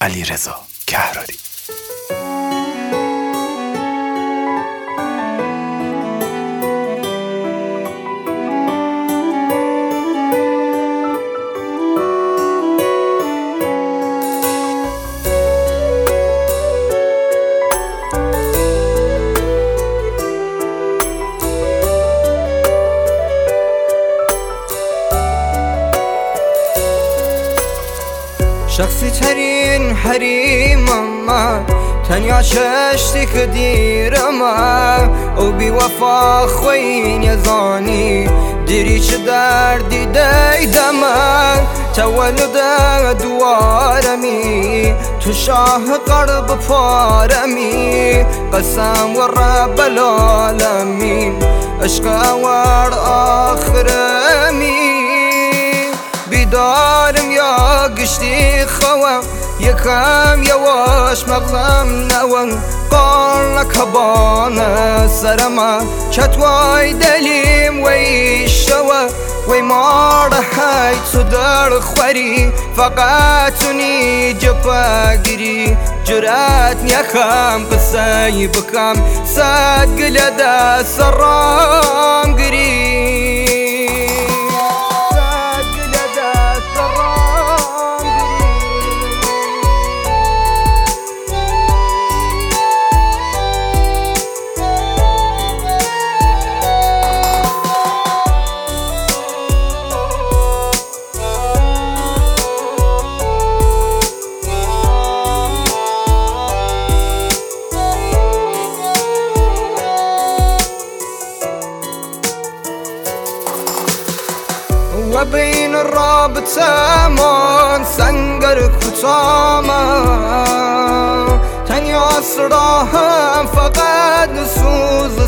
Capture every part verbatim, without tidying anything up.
علیرضا کهراری. شخصی ترین حریمم تنیا چشتی که دیرم او بی وفا خوین یزانی دیری چه دردی دیدم تولد دوارمی تو شاه قرب پارمی قسم و رب العالمین عشق اور آخرمی بیدارم یا گشتی خوام یکم یواش مغزم نوان قال کبان سرما کتوای دلیم وی شوا وی مار های تو در خوری فقط نی جپاگیری جرات نیکم قصای بکم صد گلده سرام گری و بین رابطه من سنگر کتامم تنیا سراهم فقط سوز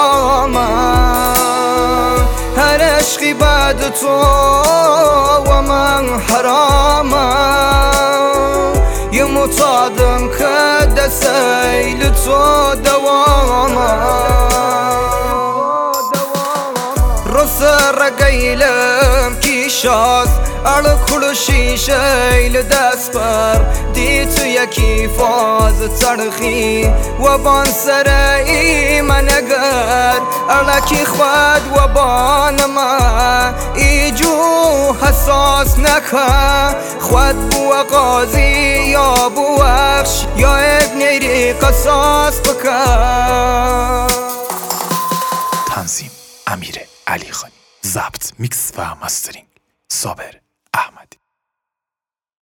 صدامم هر عشقی بعد تو و من حرامم یه متادم که دسیل تو دوامم رسر قیلم کیشاز ال کلوشی شیل دست بر دی تو یکی فاز ترخی و بان سر ایمن اگر الکی خود و بان ما ایجو حساس نکن خود بو قاضی یا بو اخش یا ابنی قصاص بکن. تنظیم امیر علی خانی، ضبط میکس و مسترینگ صابر احمدی.